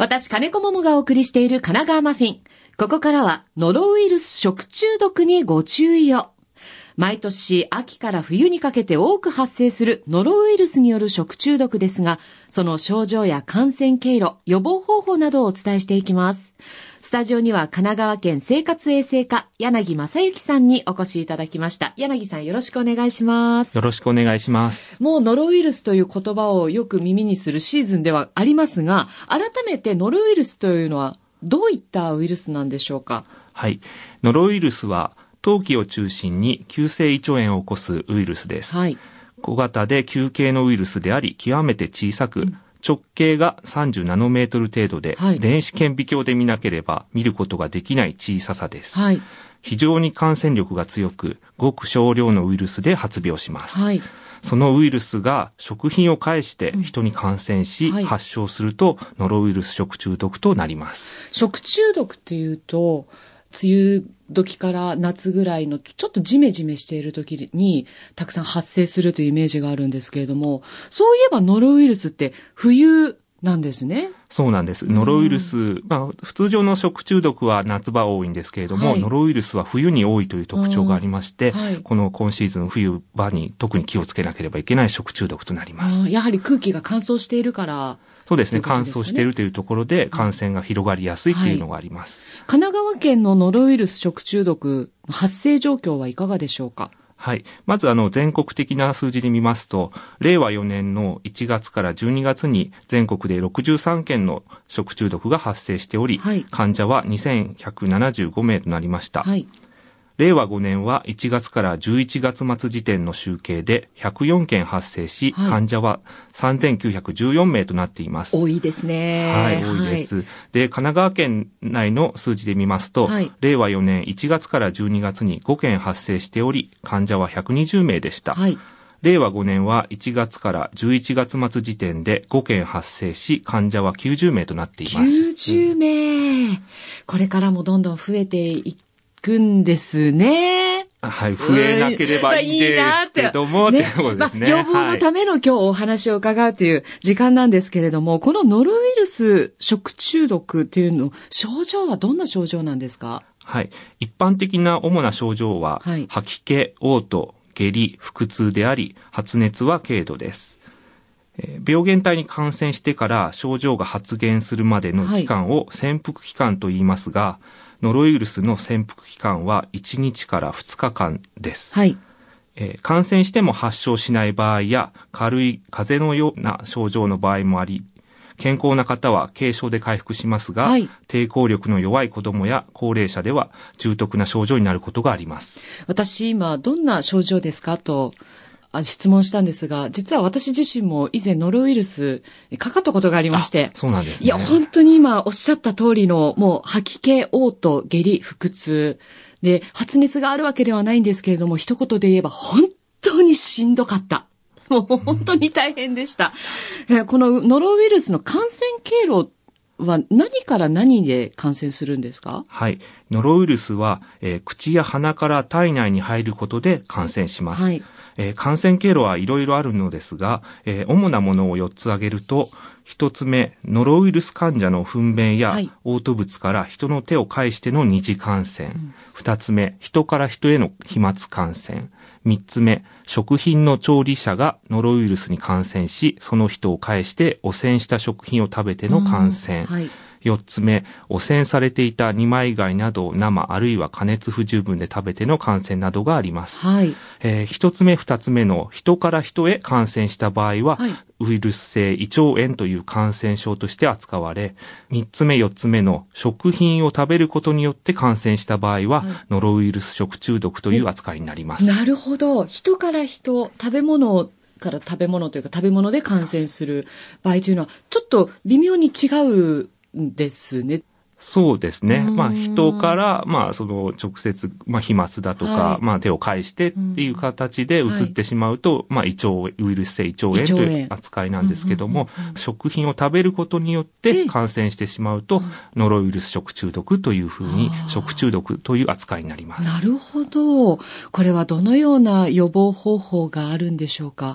私、金子桃がお送りしている神奈川マフィン。ここからは、ノロウイルス食中毒にご注意を。毎年、秋から冬にかけて多く発生するノロウイルスによる食中毒ですが、その症状や感染経路、予防方法などをお伝えしていきます。スタジオには神奈川県生活衛生課、柳正幸さんにお越しいただきました。柳さん、よろしくお願いします。 よろしくお願いします。 もうノロウイルスという言葉をよく耳にするシーズンではありますが、改めてノロウイルスというのはどういったウイルスなんでしょうか？ はい。ノロウイルスは、冬季を中心に急性胃腸炎を起こすウイルスです。 はい。 小型で球形のウイルスであり、極めて小さく、直径が30ナノメートル程度で、 はい、 電子顕微鏡で見なければ見ることができない小ささです。 はい。 非常に感染力が強く、ごく少量のウイルスで発病します。 はい。 そのウイルスが食品を介して人に感染し、 はい、 発症するとノロウイルス食中毒となります。 食中毒っていうと、梅雨時から夏ぐらいのちょっとジメジメしている時にたくさん発生するというイメージがあるんですけれども、そういえばノロウイルスって冬なんですね。 そうなんです。ノロウイルス、普通常の食中毒は夏場多いんですけれども、はい、ノロウイルスは冬に多いという特徴がありまして、はい、今シーズン冬場に特に気をつけなければいけない食中毒となります。 やはり空気が乾燥しているから。 そうですね。乾燥しているというところで感染が広がりやすいというのがあります。 はい、神奈川県のノロウイルス食中毒発生状況はいかがでしょうか？ はい。まず全国的な数字で見ますと、令和4年の1月から12月に全国で63件の食中毒が発生しており、はい、患者は2175名となりました。はい、令和5年は1月から11月末時点の集計で104件発生し、はい、患者は3914名となっています。 多いですね。 はい、多いです。で、神奈川県内の数字で見ますと、はい、令和4年1月から12月に5件発生しており、患者は120名でした。はい、令和5年は1月から11月末時点で5件発生し、患者は90名となっています。 90名、これからもどんどん増えていくんですね。 はい、増えなければいいですけども、っていうことですね。 予防のための今日お話を伺うという時間なんですけれども、このノロウイルス食中毒っていうの、症状はどんな症状なんですか？ はい。一般的な主な症状は、はい、吐き気、嘔吐、下痢、腹痛であり、発熱は軽度です。病原体に感染してから症状が発現するまでの期間を潜伏期間と言いますが、ノロウイルスの潜伏期間は1日から2日間です。はい。感染しても発症しない場合や軽い風邪のような症状の場合もあり、健康な方は軽症で回復しますが、はい、抵抗力の弱い子どもや高齢者では重篤な症状になることがあります。 私今どんな症状ですかと質問したんですが、実は私自身も以前ノロウイルスにかかったことがありまして。 そうなんですね。 いや、本当に今おっしゃった通りの、もう吐き気、嘔吐、下痢、腹痛。で、発熱があるわけではないんですけれども、一言で言えば本当にしんどかった。もう本当に大変でした。このノロウイルスの感染経路は何から何で感染するんですか？ はい。ノロウイルスは、口や鼻から体内に入ることで感染します。はい。感染経路はいろいろあるのですが、主なものを4つ挙げると、1つ目、ノロウイルス患者の糞便や嘔吐物から人の手を介しての二次感染。2つ目、人から人への飛沫感染。3つ目、食品の調理者がノロウイルスに感染し、その人を介して汚染した食品を食べての感染。はい、4つ目、汚染されていた二枚貝などを生あるいは加熱不十分で食べての感染などがあります。はい。1つ目、2つ目の人から人へ感染した場合は、はい、ウイルス性胃腸炎という感染症として扱われ、3つ目、4つ目の食品を食べることによって感染した場合は、はい、ノロウイルス食中毒という扱いになります。 なるほど。人から人、食べ物から食べ物というか食べ物で感染する場合というのは、ちょっと微妙に違うんですね。 そうですね。人から、その直接、飛沫だとか、はい、手を介してっていう形で移ってしまうと、はい、ウイルス性胃腸炎という扱いなんですけども、食品を食べることによって感染してしまうと、ノロウイルス食中毒というふうに、食中毒という扱いになります。 なるほど。これはどのような予防方法があるんでしょうか？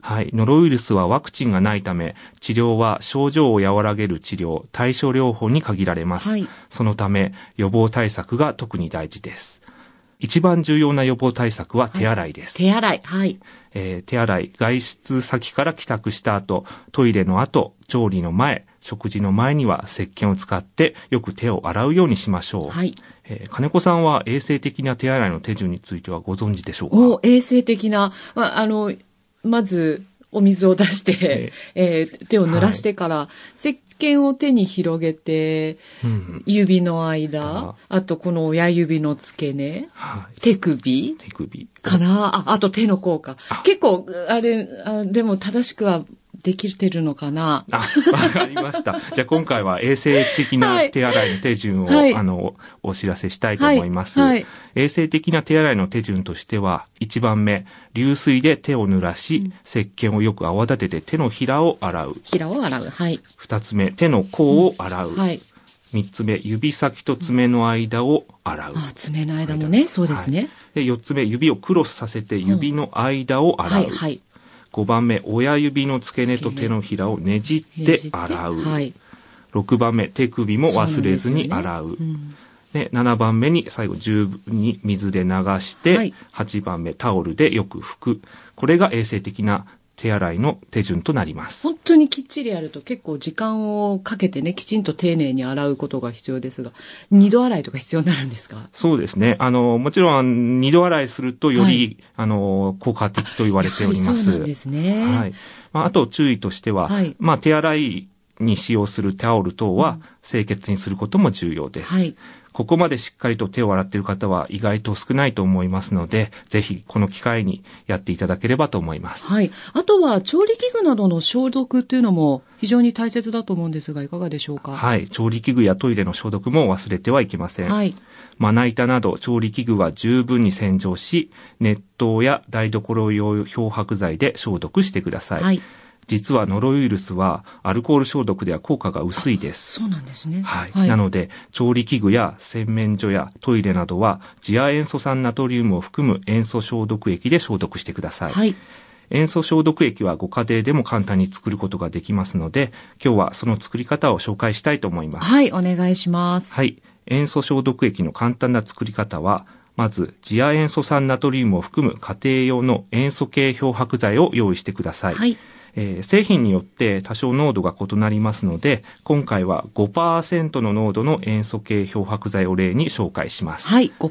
はい。ノロウイルスはワクチンがないため、治療は症状を和らげる治療、対症療法に限られます。 はい。 そのため、予防対策が特に大事です。一番重要な予防対策は手洗いです。 手洗い。はい。 手洗い、外出先から帰宅した後、トイレの後、調理の前、食事の前には石鹸を使ってよく手を洗うようにしましょう。 はい。 金子さんは衛生的な手洗いの手順についてはご存知でしょうか？ 衛生的な、まずお水を出して、手を濡らしてから、石鹸を手に広げて、指の間、あとこの親指の付け根、手首かな、あと手の甲か。結構、でも正しくはできてるのかな。 わかりました。じゃあ今回は衛生的な手洗いの手順を、お知らせしたいと思います。衛生的な手洗いの手順としては、1番目、流水で手を濡らし、石鹸をよく泡立てて手のひらを洗う。 はい。 2つ目、手の甲を洗う。 はい。 3つ目、指先と爪の間を洗う。 爪の間もね、そうですね。 で、4つ目、指をクロスさせて指の間を洗う。 はい。 5番目、親指の付け根と手のひらをねじって洗う。6番目、手首も忘れずに洗う。で、7番目に最後十分に水で流して、8番目、タオルでよく拭く。これが衛生的な手洗いの手順となります。 本当にきっちりやると結構時間をかけてね、きちんと丁寧に洗うことが必要ですが、二度洗いとか必要になるんですか？ そうですね。もちろん二度洗いするとより、効果的と言われております。 そうなんですね。 はい。あと注意としては、手洗いに使用するタオル等は清潔にすることも重要です。ここまでしっかりと手を洗っている方は意外と少ないと思いますので、ぜひこの機会にやっていただければと思います。 あとは調理器具などの消毒っていうのも非常に大切だと思うんですが、いかがでしょうか？ 調理器具やトイレの消毒も忘れてはいけません。まな板など調理器具は十分に洗浄し、熱湯や台所用漂白剤で消毒してください。実はノロウイルスはアルコール消毒では効果が薄いです。 そうなんですね。 なので、調理器具や洗面所やトイレなどは、次亜塩素酸ナトリウムを含む塩素消毒液で消毒してください。塩素消毒液はご家庭でも簡単に作ることができますので、今日はその作り方を紹介したいと思います。 お願いします。 塩素消毒液の簡単な作り方は、まず、次亜塩素酸ナトリウムを含む家庭用の塩素系漂白剤を用意してください。製品によって多少濃度が異なりますので、今回は 5% の濃度の塩素系漂白剤を例に紹介します。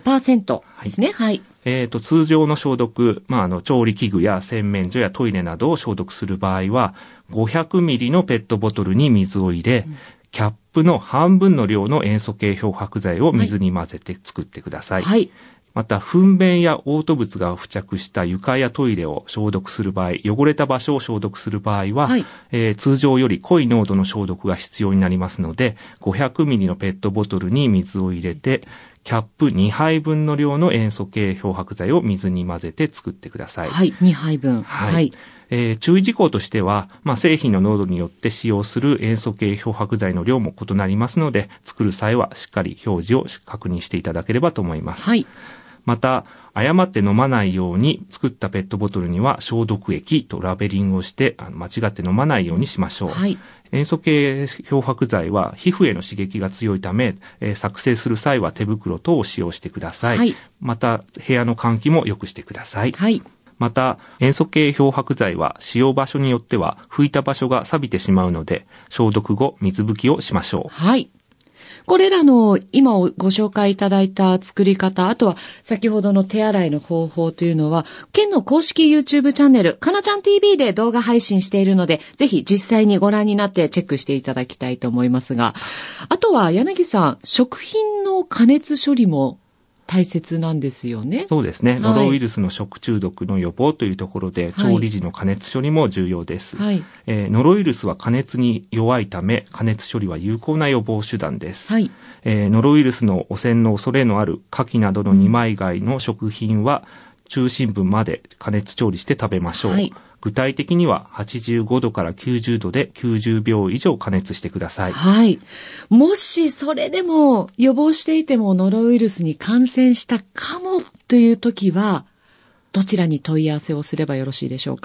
5% ですね。 通常の消毒、調理器具や洗面所やトイレなどを消毒する場合は、500ミリのペットボトルに水を入れ、キャップの半分の量の塩素系漂白剤を水に混ぜて作ってください。また、糞便や嘔吐物が付着した床やトイレを消毒する場合、汚れた場所を消毒する場合は、通常より濃い濃度の消毒が必要になりますので、500ミリのペットボトルに水を入れて、キャップ2杯分の量の塩素系漂白剤を水に混ぜて作ってください。 2杯分。 注意事項としては、製品の濃度によって使用する塩素系漂白剤の量も異なりますので、作る際はしっかり表示を確認していただければと思います。また、誤って飲まないように作ったペットボトルには消毒液とラベリングをして間違って飲まないようにしましょう。塩素系漂白剤は皮膚への刺激が強いため、作成する際は手袋等を使用してください。また、部屋の換気も良くしてください。また、塩素系漂白剤は使用場所によっては拭いた場所が錆びてしまうので、消毒後水拭きをしましょう。 これらの今ご紹介いただいた作り方、あとは先ほどの手洗いの方法というのは、県の公式 YouTube チャンネル、かなちゃん TV で動画配信しているので、ぜひ実際にご覧になってチェックしていただきたいと思いますが、あとは柳さん、食品の加熱処理も大切なんですよね。 そうですね。ノロウイルスの食中毒の予防というところで、調理時の加熱処理も重要です。ノロウイルスは加熱に弱いため、加熱処理は有効な予防手段です。ノロウイルスの汚染の恐れのある牡蠣などの二枚貝の食品は、中心部まで加熱調理して食べましょう。具体的には85度から90度で90秒以上加熱してください。 もしそれでも予防していてもノロウイルスに感染したかもという時は、どちらに問い合わせをすればよろしいでしょうか？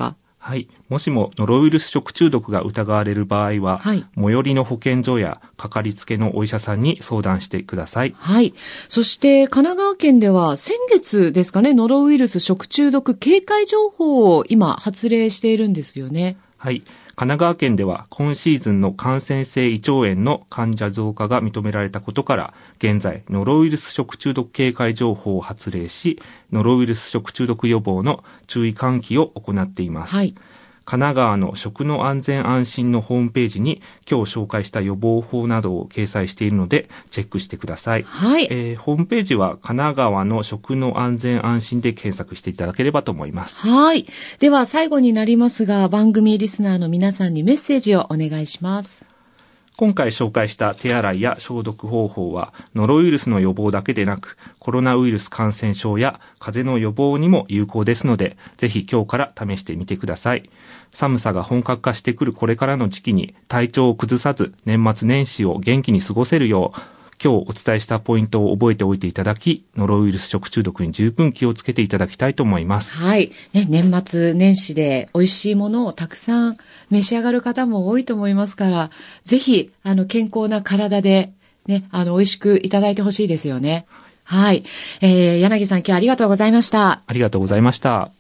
はい。もしもノロウイルス食中毒が疑われる場合は、 はい、 最寄りの保健所やかかりつけのお医者さんに相談してください。 はい。そして神奈川県では先月ですかね、ノロウイルス食中毒警戒情報を今発令しているんですよね。 はい。神奈川県では今シーズンの感染性胃腸炎の患者増加が認められたことから、現在ノロウイルス食中毒警戒情報を発令し、ノロウイルス食中毒予防の注意喚起を行っています。はい。神奈川の食の安全安心のホームページに今日紹介した予防法などを掲載しているのでチェックしてください。 はい。 ホームページは神奈川の食の安全安心で検索していただければと思います。 はい。では最後になりますが、番組リスナーの皆さんにメッセージをお願いします。 今回紹介した手洗いや消毒方法はノロウイルスの予防だけでなく、コロナウイルス感染症や風邪の予防にも有効ですので、ぜひ今日から試してみてください。寒さが本格化してくるこれからの時期に体調を崩さず年末年始を元気に過ごせるよう、今日お伝えしたポイントを覚えておいていただき、ノロウイルス食中毒に十分気をつけていただきたいと思います。 はい。ね、年末年始で美味しいものをたくさん召し上がる方も多いと思いますから、ぜひ、健康な体で、ね、美味しくいただいてほしいですよね。はい。柳さん、今日ありがとうございました。 ありがとうございました。